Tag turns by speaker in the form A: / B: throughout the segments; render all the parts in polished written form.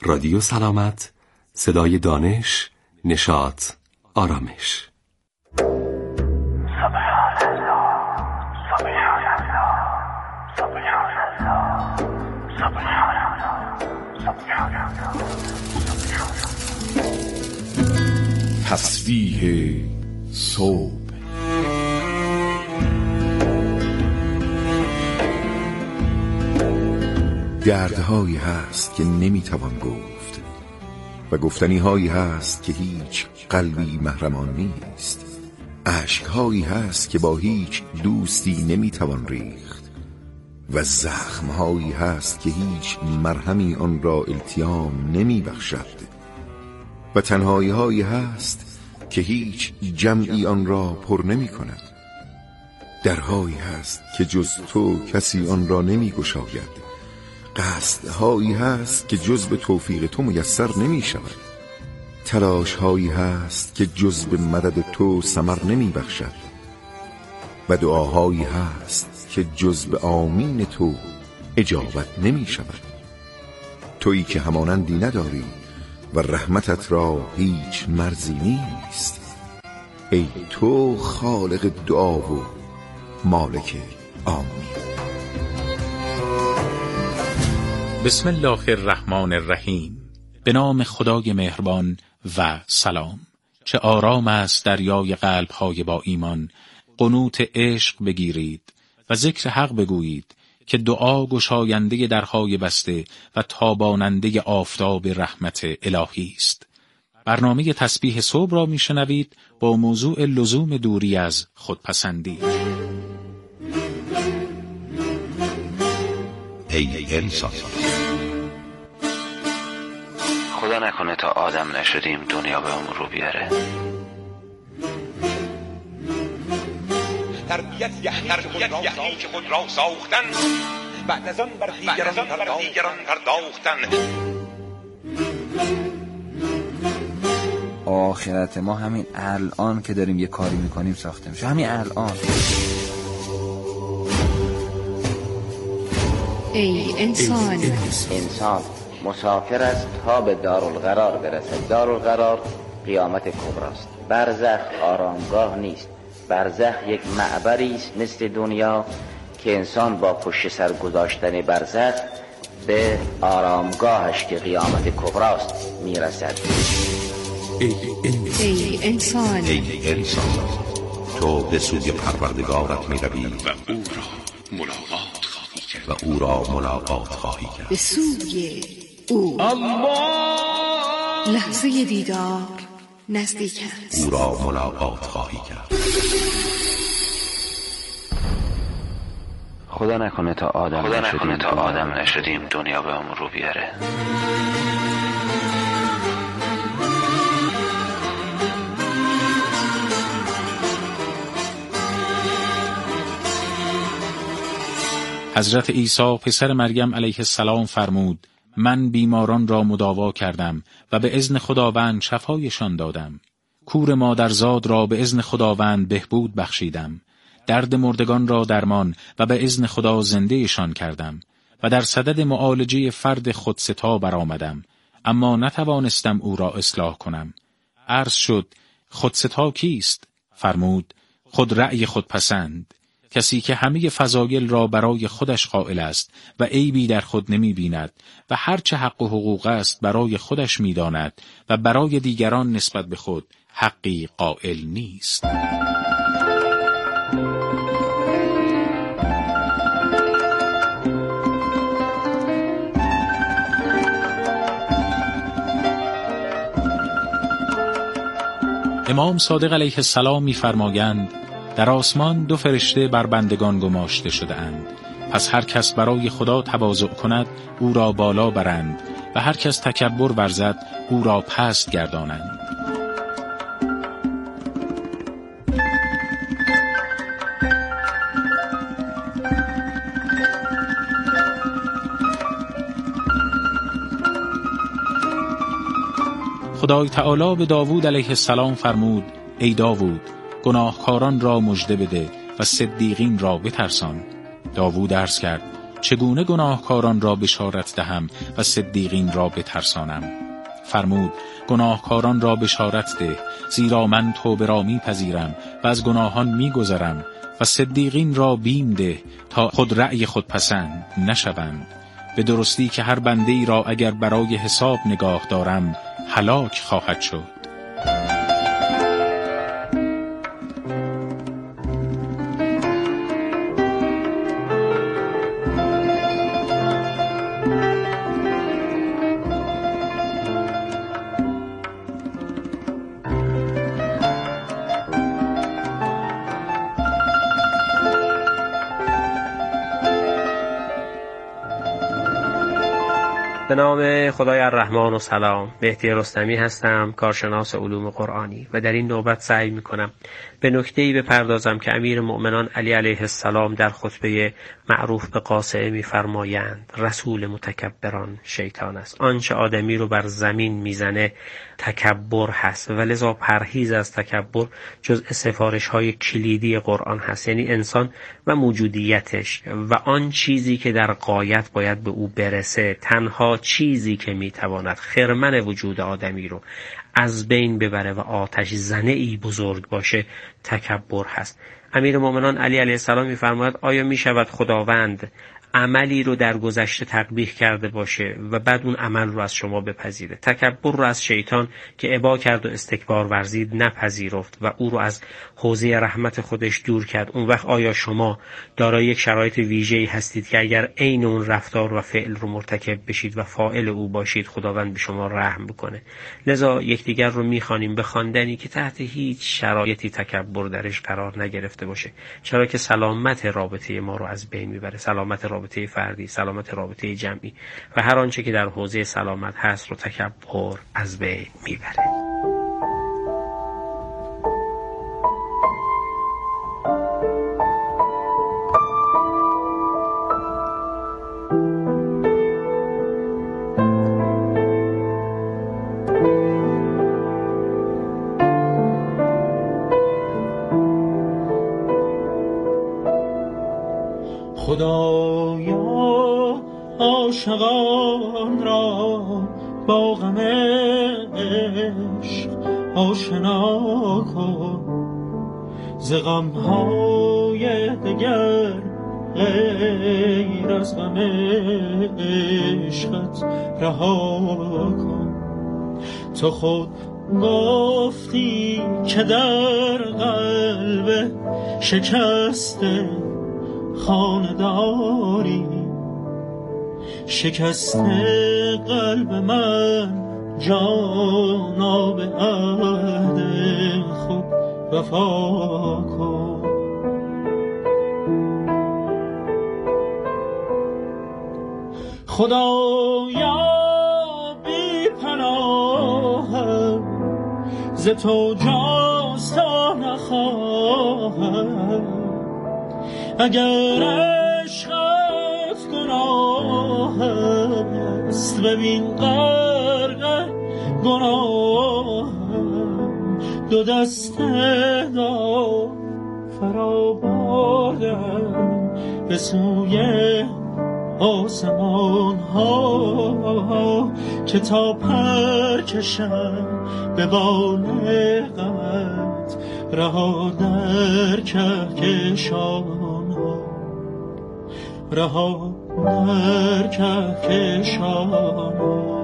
A: رادیو سلامت، صدای دانش، نشاط، آرامش.
B: تسبیح صبح. دردهایی هست که نمیتوان گفت و گفتنی هایی هست که هیچ قلبی محرمان نیست. اشکهایی هست که با هیچ دوستی نمیتوان ریخت و زخمهایی هست که هیچ مرهمی آن را التیام نمیبخشد و تنهایی هایی هست که هیچ جمعی آن را پر نمی کند. درهایی هست که جز تو کسی آن را نمی گشاید. قصدهایی هست که جز به توفیق تو میسر نمی شود. تلاشهایی هست که جز به مدد تو ثمر نمی بخشد و دعاهایی هست که جز به آمین تو اجابت نمی شود. تویی که همانندی نداری و رحمتت را هیچ مرزی نیست. ای تو خالق دعا و مالک آمین.
C: بسم الله الرحمن الرحیم. به نام خدای مهربان و سلام. چه آرام است دریای قلب‌های با ایمان. قنوت عشق بگیرید و ذکر حق بگویید که دعا گشاینده درهای بسته و تاباننده آفتاب رحمت الهی است. برنامه تسبیح صبح را میشنوید با موضوع لزوم دوری از خودپسندی.
D: ای انسان،
E: خدا نکنه تا آدم نشدیم دنیا به همون رو بیاره.
F: تربیت یعنی که خود را ساختن، بعد از آن بر دیگران پرداختن.
G: آخرت ما همین الان که داریم یه کاری میکنیم ساخته میشه. همین الان.
H: ای انسان،
I: انسان مسافر است تا به دارالقرار برسد. دارالقرار قیامت کبراست. برزخ آرامگاه نیست. برزخ یک معبری است مثل دنیا که انسان با پشت سر گذاشتن برزخ به آرامگاهش که قیامت کبراست میرسد.
H: ای انسان،
D: ای انسان، تو به سوی پروردگارت میروی و او را ملاقات خواهی کرد.
H: به سوی او. لحظه دیدار نزدیک است.
D: او را ملاقات خواهی کرد.
E: خدا نکنه تا آدم نشدیم دنیا به همون رو بیاره.
C: حضرت عیسی پسر مریم علیه السلام فرمود: من بیماران را مداوا کردم و به اذن خداوند شفایشان دادم. کور مادرزاد را به اذن خداوند بهبود بخشیدم. درد مردگان را درمان و به اذن خدا زندهشان کردم و در صدد معالجه فرد خودستا برآمدم، اما نتوانستم او را اصلاح کنم. عرض شد: خودستا کیست؟ فرمود: خود رأی خودپسند، کسی که همه فضایل را برای خودش قائل است و عیبی در خود نمی بیند و هرچه حق و حقوق است برای خودش می داند و برای دیگران نسبت به خود حقی قائل نیست. امام صادق علیه السلام می فرمایند: در آسمان دو فرشته بر بندگان گماشته شده اند. پس هر کس برای خدا تواضع کند او را بالا برند و هر کس تکبر ورزد او را پست گردانند. خدای تعالی به داوود علیه السلام فرمود: ای داوود، گناهکاران را مژده بده و صدیقین را بترسان. داوود عرض کرد: چگونه گناهکاران را بشارت دهم و صدیقین را بترسانم؟ فرمود گناهکاران را بشارت ده، زیرا من توبه را میپذیرم و از گناهان میگذرم، و صدیقین را بیم ده تا خود رأی خود پسند نشوند. به درستی که هر بنده ای را اگر برای حساب نگاه دارم هلاک خواهد شد.
J: به نام خدای الرحمن و سلام. مهدی رستمی هستم، کارشناس علوم قرآنی، و در این نوبت سعی میکنم به نکته‌ای بپردازم که امیر مؤمنان علی علیه السلام در خطبه معروف به قاسعه میفرمایند رسول متکبران شیطان است. آنچه آدمی رو بر زمین میزنه تکبر هست، و لذا پرهیز از تکبر جزء سفارش‌های کلیدی قرآن هست، یعنی انسان و موجودیتش و آن چیزی که در غایت باید به او برسه. تنها چیزی که میتواند خرمن وجود آدمی رو از بین ببره و آتش زنه ای بزرگ باشه تکبر هست. امیر مومنان علی علیه السلام میفرماید آیا میشود خداوند عملی رو در گذشته تقبیح کرده باشه و بعد اون عمل رو از شما بپذیره؟ تکبر رو از شیطان که ابا کرد و استکبار ورزید نپذیرفت و او رو از حوزه رحمت خودش دور کرد. اون وقت آیا شما دارای یک شرایط ویژه‌ای هستید که اگر عین اون رفتار و فعل رو مرتکب بشید و فاعل او باشید خداوند به شما رحم بکنه؟ لذا یکدیگر رو میخوانیم به خواندنی که تحت هیچ شرایطی تکبر درش قرار نگرفته باشه، چرا که سلامت رابطه ما رو از بین میبره، سلامت رابطه فردی، سلامت رابطه جمعی و هر آنچه که در حوزه سلامت هست رو تکبر از بین میبره.
K: خدایا عاشقان را با غم عشق آشنا کن، ز غم‌های دگر غیر از غم عشقت رها کن. تو خود گفتی که در قلب شکسته خانه داری، شکسته قلب من جانا به عهد خود وفا کن. خدایا بی پناهم، ز تو جاستا نخواهم، اگر عشقت گناه است ببین غرق گناهم، دو دسته دا فرا بردم به سوی آسمان ها، که تا پر کشم به بالغت رها در کهکشان ها، رها در کهکشان ها.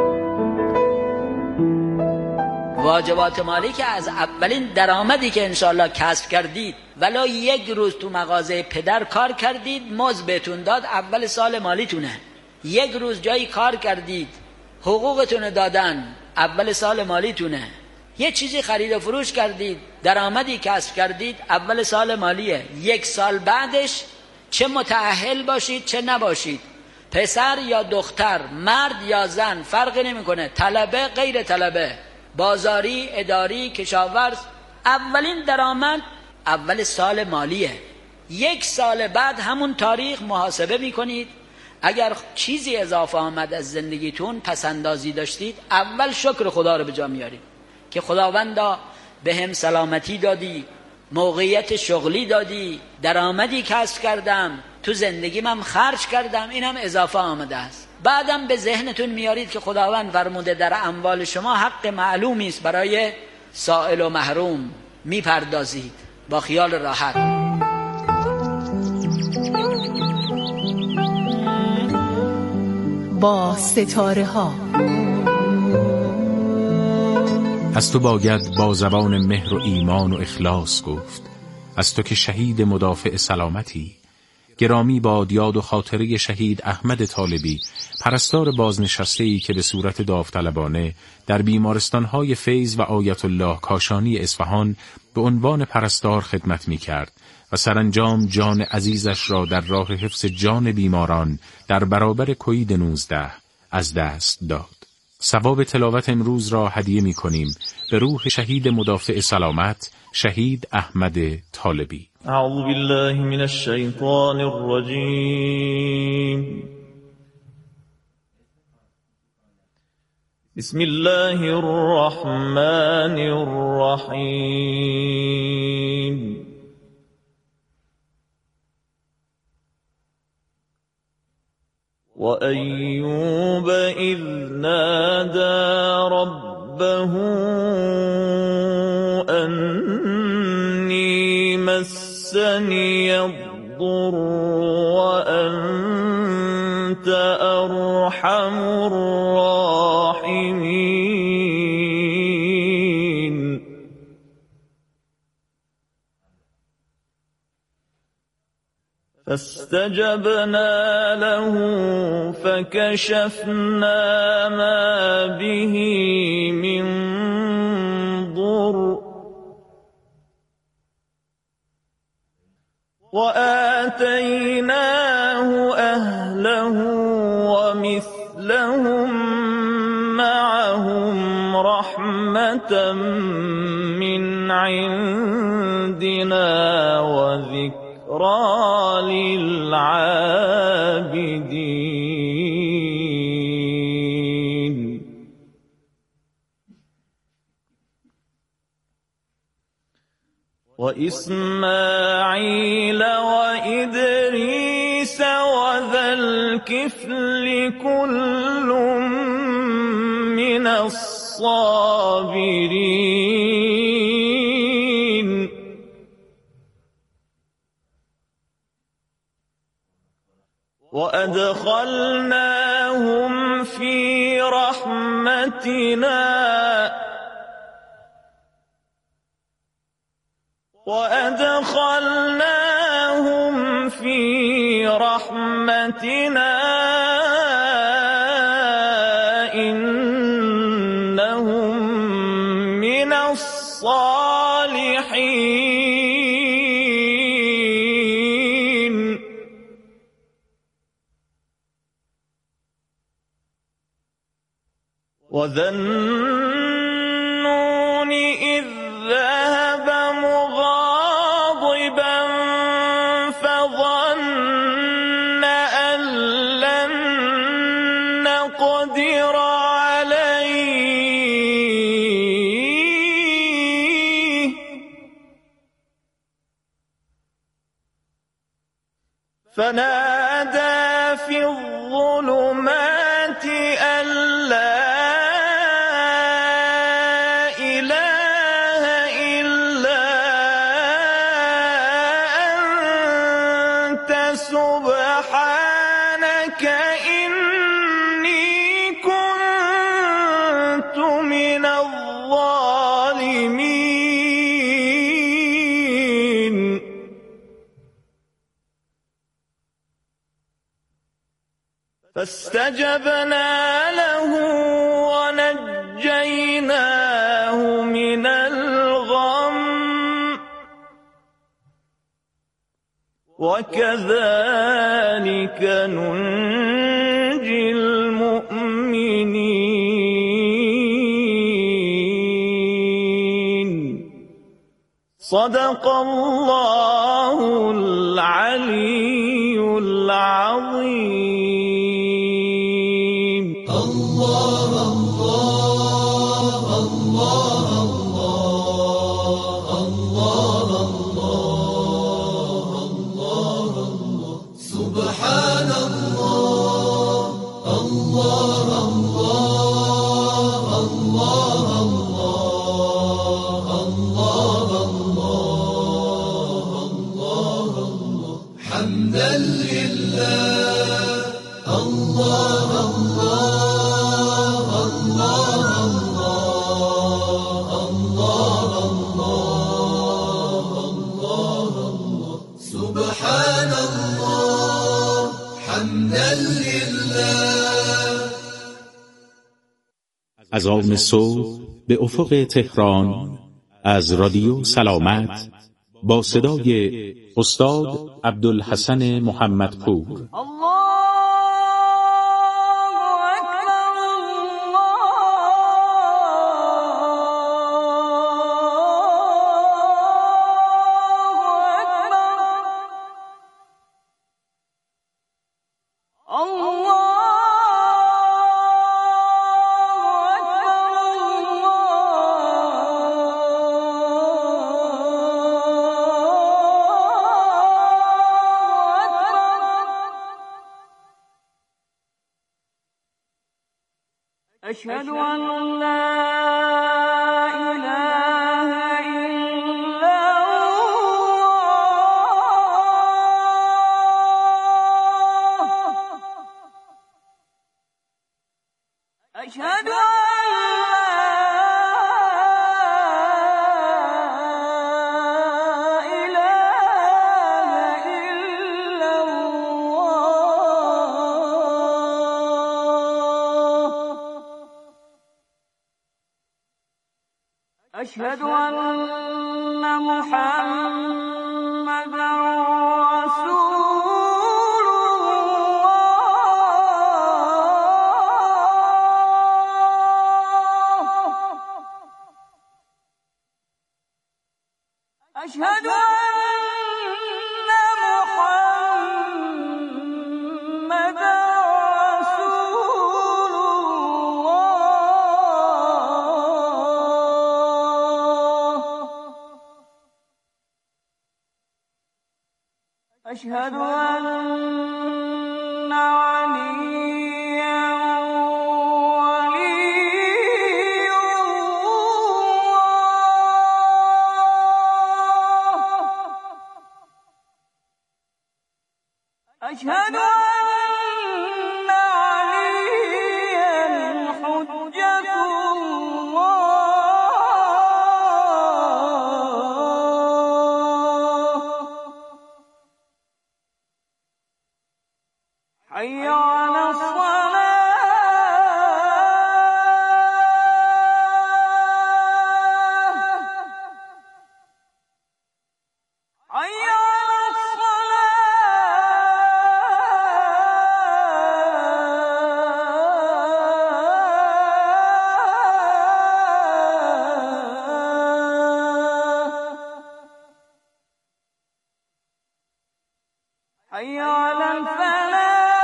L: واجبات مالی که از اولین درآمدی که انشالله کسب کردید ولا یک روز تو مغازه پدر کار کردید مزد بهتون داد، اول سال مالیتونه. یک روز جایی کار کردید حقوقتون دادن، اول سال مالیتونه. یه چیزی خرید و فروش کردید درآمدی کسب کردید، اول سال مالیه. یک سال بعدش چه متأهل باشید چه نباشید، پسر یا دختر، مرد یا زن، فرقی نمیکنه، طلبه غیر طلبه، بازاری، اداری، کشاورز، اولین درآمد اول سال مالیه. یک سال بعد همون تاریخ محاسبه میکنید، اگر چیزی اضافه آمد از زندگیتون، پسندازی داشتید، اول شکر خدا رو به جا میارید که خداوندا به هم سلامتی دادی، موقعیت شغلی دادی، درآمدی کسب کردم، تو زندگیم هم خرج کردم، اینم اضافه آمده است. بعدم به ذهنتون میارید که خداوند فرموده در اموال شما حق معلومی است برای سائل و محروم، میپردازید با خیال راحت.
M: با ستاره ها
C: از تو باید با زبان مهر و ایمان و اخلاص گفت، از تو که شهید مدافع سلامتی. گرامی باد یاد و خاطره شهید احمد طالبی، پرستار بازنشسته‌ای که به صورت داوطلبانه در بیمارستان‌های فیض و آیت الله کاشانی اصفهان به عنوان پرستار خدمت می‌کرد و سرانجام جان عزیزش را در راه حفظ جان بیماران در برابر کوید 19 از دست داد. ثواب تلاوت امروز را هدیه می‌کنیم به روح شهید مدافع سلامت، شهید احمد طالبی.
K: اعوذ بالله من الشیطان الرجیم. بسم الله الرحمن الرحیم. وأيوب إذ نادى ربه أني مسني الضر وأنت أرحم الراحمين. فاستجبنا له فكشفنا ما به من ضر وآتيناه أهله ومثلهم معهم رحمة من عندنا وذكرى للعابدين. وإسماعيل وإدريس وذا الكفل كل من الصابرين. وأدخلناهم في رحمتنا إنهم من الصالحين. وذا النون إذ ذهب مغاضبا فظن أن لن نقدر عليه فنادى في الظلمات أن لا سبحانك إني كنت من الظالمين. فاستجبنا له ونجيناه من الغم وكذلك ننجي المؤمنين. صدق الله العلي العظيم. الله الله الله الله الله الله
C: از آن صبح به افق تهران از رادیو سلامت با صدای استاد عبدالحسن محمدپور.
K: أشهد أن لا إله إلا الله أشهد أشهد أن محمدا رسول الله أشهد أن محمدا أشهد أن عليا ولي الله أشهد أن عليا حجة حي على الصلاة حي على الصلاة حي على الفلاح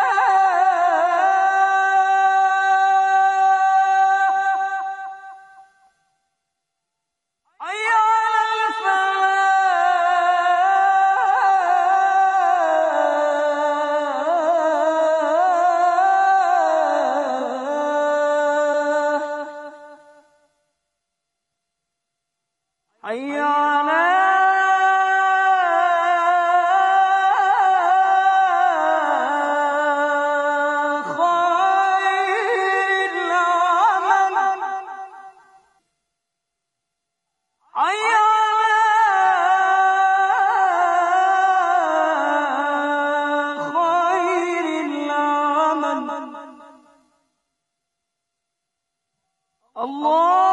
K: حي على خير العمل حي على خير العمل الله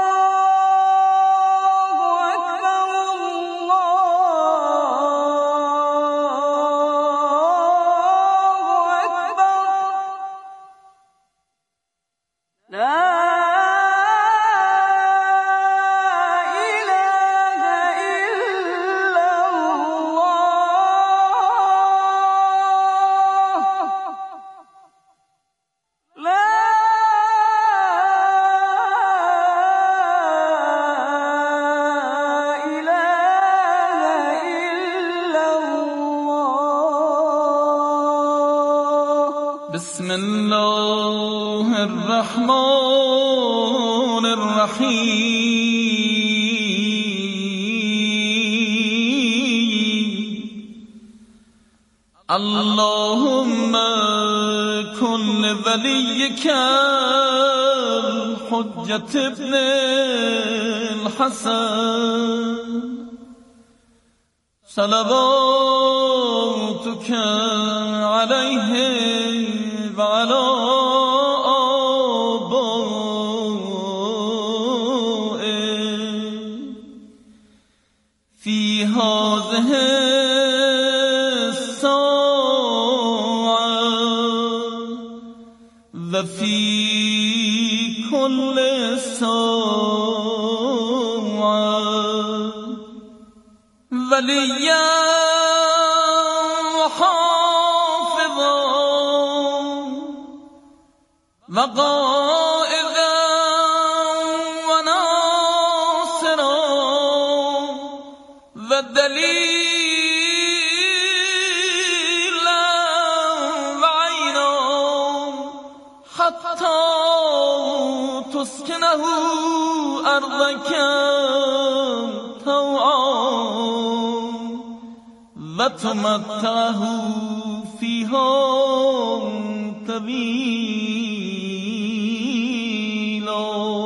M: بسم الله الرحمن الرحیم اللهم كن وليك الحجة ابن الحسن صلواتك عليه وعلى الساعة وفي كل ساعة وليا وحافظا وقائدا وناصرا ودليلا وعينا حتى تسكنه أرضك طوعا وتمتعه فيها طويلا.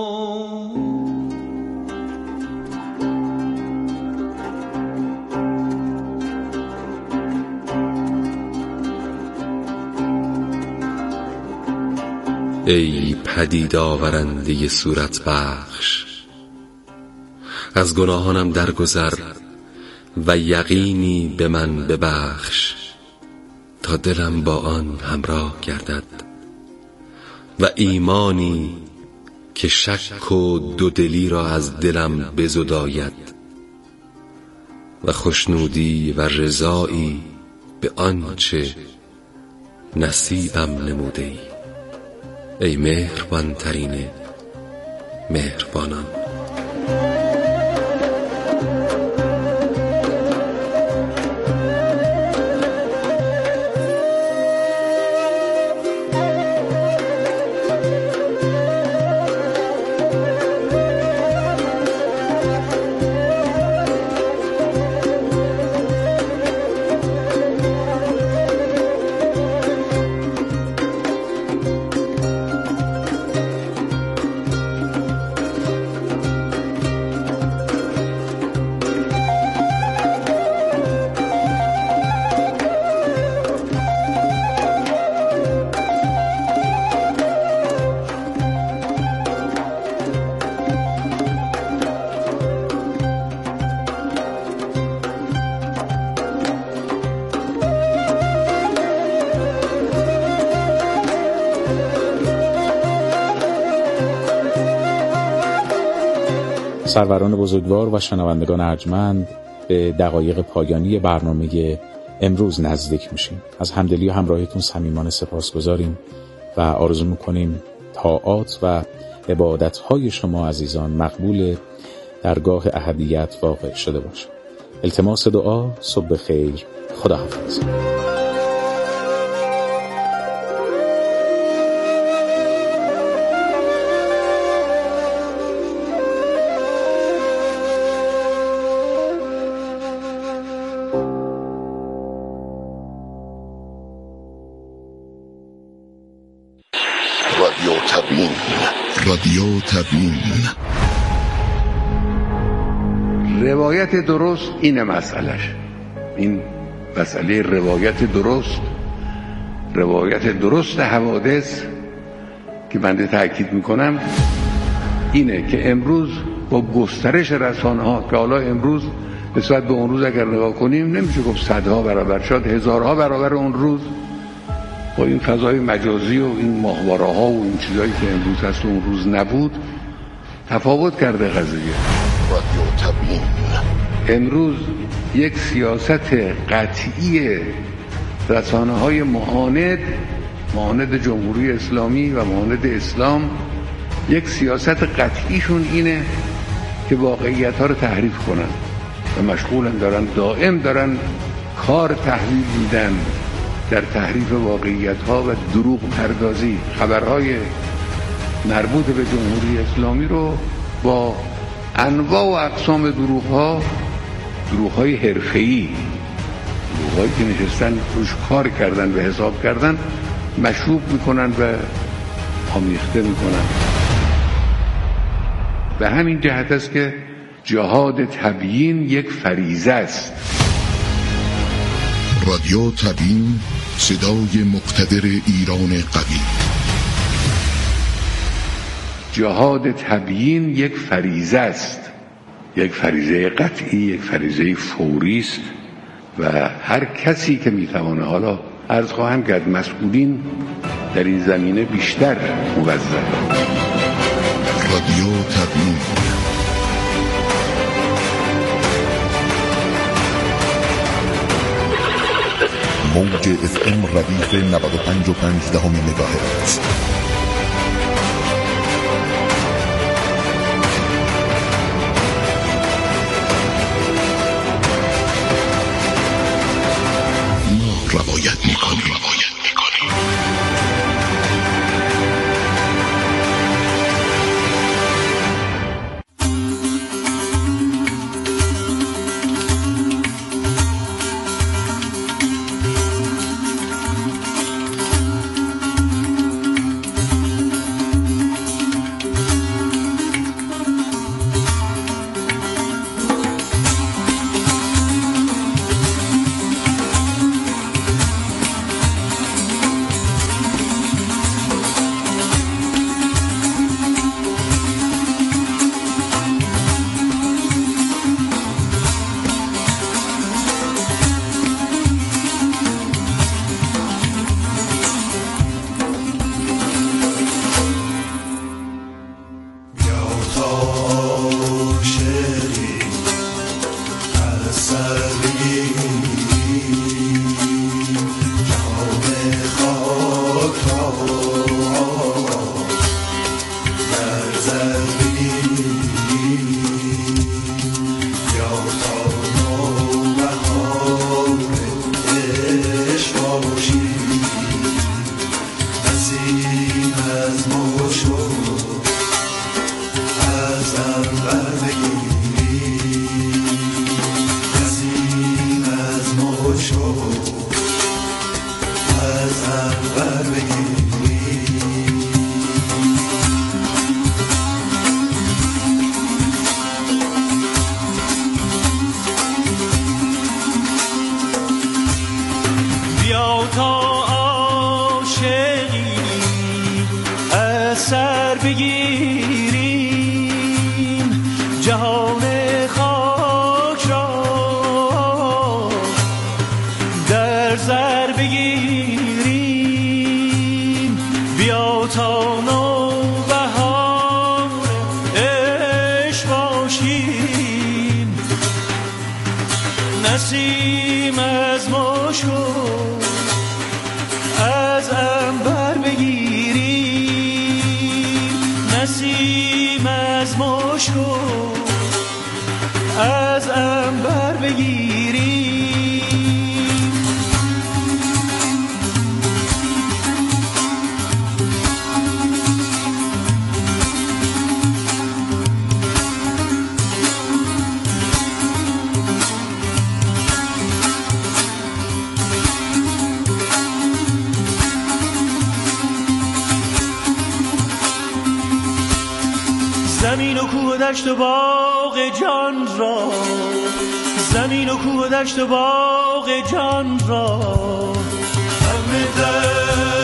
A: ای پدید آورنده صورت بخش، از گناهانم درگذر و یقینی به من ببخش تا دلم با آن همراه گردد و ایمانی که شک و دودلی را از دلم بزداید و خوشنودی و رضایی به آنچه نصیبم نموده ای. ای مهربان ترین مهربانان.
C: سروران بزرگوار و شنوندگان ارجمند، به دقایق پایانی برنامه امروز نزدیک میشیم. از همدلی و همراهیتون صمیمانه سپاسگزاریم و آرزو میکنیم طاعات و عبادت‌های شما عزیزان مقبول درگاه احدیت واقع شده باشه. التماس دعا. صبح خیر. خداحافظ.
B: رادیو تبیین.
N: روایت درست اینه مسئلهش. این مسئله روایت درست حوادث که بنده تأکید میکنم اینه که امروز با گسترش رسانه ها که حالا امروز نسبت به اون روز اگر نگاه کنیم نمیشه گفت صدها برابر، شاید هزارها برابر اون روز، با این فضای مجازی و این ماهواره ها و این چیزایی که امروز هست و اون روز نبود تفاوت کرده قضیه.
B: رادیو تبیین.
N: امروز یک سیاست قطعی رسانه های معاند جمهوری اسلامی و معاند اسلام، یک سیاست قطعیشون اینه که واقعیت ها رو تحریف کنن و مشغولن، دائم دارن کار تحویل میدن در تحریف واقعیت ها و دروغ پردازی. خبرهای مربوط به جمهوری اسلامی رو با انواع و اقسام دروغ‌های حرفه‌ای، دروغ‌هایی که نشستن روش کار کردن و حساب کردن، مشروب میکنن و آمیخته میکنن. به همین جهت است که جهاد تبیین یک فریضه است.
B: رادیو تبیین، صدای مقتدر ایران قوی.
N: جهاد تبیین یک فریضه است، یک فریضه قطعی، یک فریضه فوری است و هر کسی که میتوانه، حالا عرض خواهم کرد مسئولین در این زمینه بیشتر موظف.
B: رادیو تبلیغ موج FM ردیف 95.5 مگاهرتز. ما روایت میکنیم.
K: زمین و کوه و دشت و باغ جان را، زمین و کوه و دشت و باغ جان را، همه